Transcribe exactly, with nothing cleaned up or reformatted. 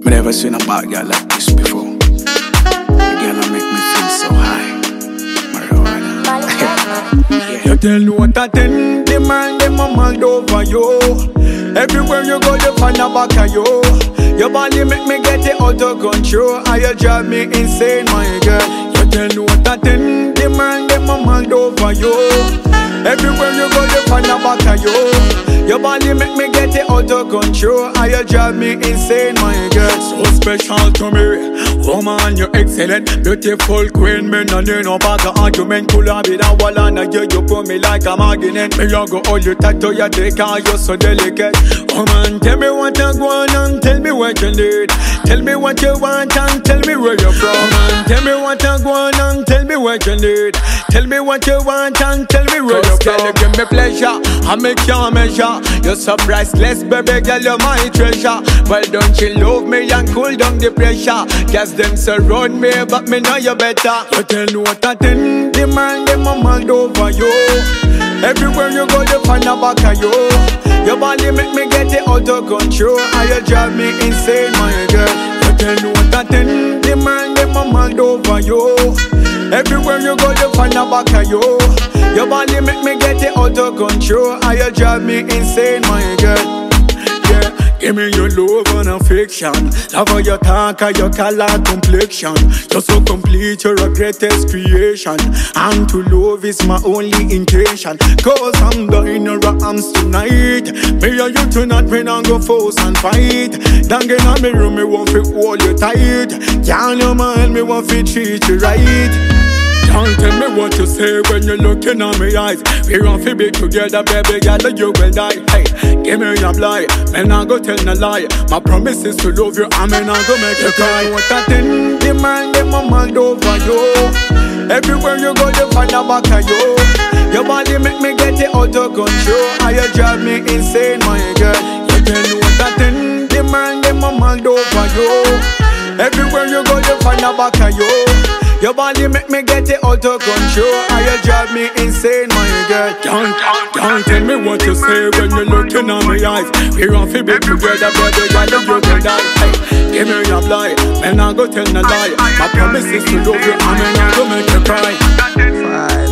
I never seen a bad girl like this before. The girl that make me feel so high. Marijuana. Yeah. You tell me what I think, the man, them a mad over you. Everywhere you go, you find a back of you. Your body make me get it out of control, and you drive me insane, my girl. You tell me what I think, the man, them a mad over you. Everywhere you go, you find a back of you. Your body make me get it out of control, and you drive me insane, my girl. So special to me, woman, you're excellent, beautiful queen. Me no need no back of argument. Could have been a wall and a you, you put me like a magnet. Me you go all you tattoo, you take and you're so delicate. Woman, tell me what you want and tell me what you need. Tell me what you want and tell me where you're from. Woman, tell me what you want and tell me what you need. Tell me what you want and tell me where you're from. You give me pleasure, I make you measure. You're so priceless, baby girl, you're my treasure. Well, don't you love me and cool down the pressure? Cause them surround me, but me know you better. You tell me what I think, the man, them a mad over you. Everywhere you go, you find a back of you. Your body make me get it out of control, and you drive me insane, my girl. You tell me what I think, the man, them a mad over you. Everywhere you go, you find a back of you. Your body make me get it out of control, and you drive me insane, my girl. Yeah, give me your love and affection. Love how you talk and your color complexion. You're so complete, you're a greatest creation. And to love is my only intention. Cause I'm dying in your arms tonight. Me and you tonight, we don't go force and fight. Don't get on me room, me won't fit hold you tight. Can't you mind, me won't fit treat you right. Can't tell me what you say when you're looking at me eyes. We want to be together, baby girl, you will die. Hey, give me a lie, man, I go tell no lie. My promise is to love you, and man, I go make you cry. What I think, the man, them a mad over you. Everywhere you go, you find a back of you. Your body make me get it out of control, and you drive me insane, my girl. You tell me what I think, the man, them a mad over you. Everywhere you go, you find a back of you. Your body make me get it out of control, and you drive me insane, my girl. Don't, don't, don't tell me what you say when you're looking at my eyes. We want to be together, brother, girl, you will die. Hey, give me a lie, man, I go tell no lie. My promise is to love you, and man, I go make you cry.